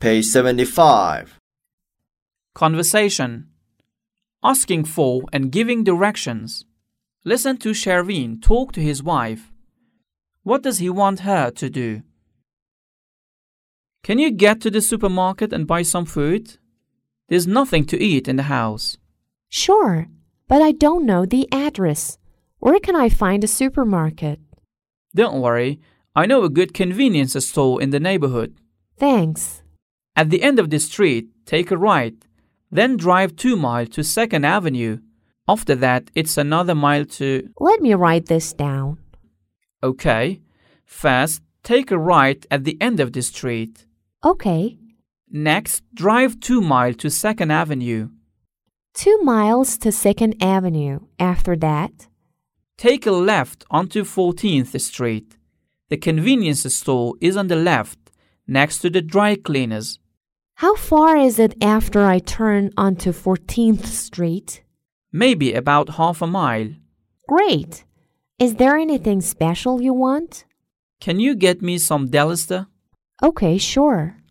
Page 75. Conversation. Asking for and giving directions. Listen to Shervin talk to his wife. What does he want her to do? Can you get to the supermarket and buy some food? There's nothing to eat in the house. Sure, but I don't know the address. Where can I find a supermarket? Don't worry, I know a good convenience store in the neighborhood. Thanks. At the end of the street, take a right, then drive 2 miles to 2nd Avenue. After that, it's another mile to... Let me write this down. Okay. First, take a right at the end of the street. Okay. Next, drive 2 miles to 2nd Avenue. 2 miles to 2nd Avenue. After that, Take a left onto 14th Street. The convenience store is on the left, next to the dry cleaners. how far is it after I turn onto 14th Street? Maybe about half a mile. Great. Is there anything special you want? Can you get me some Delister? Okay, sure.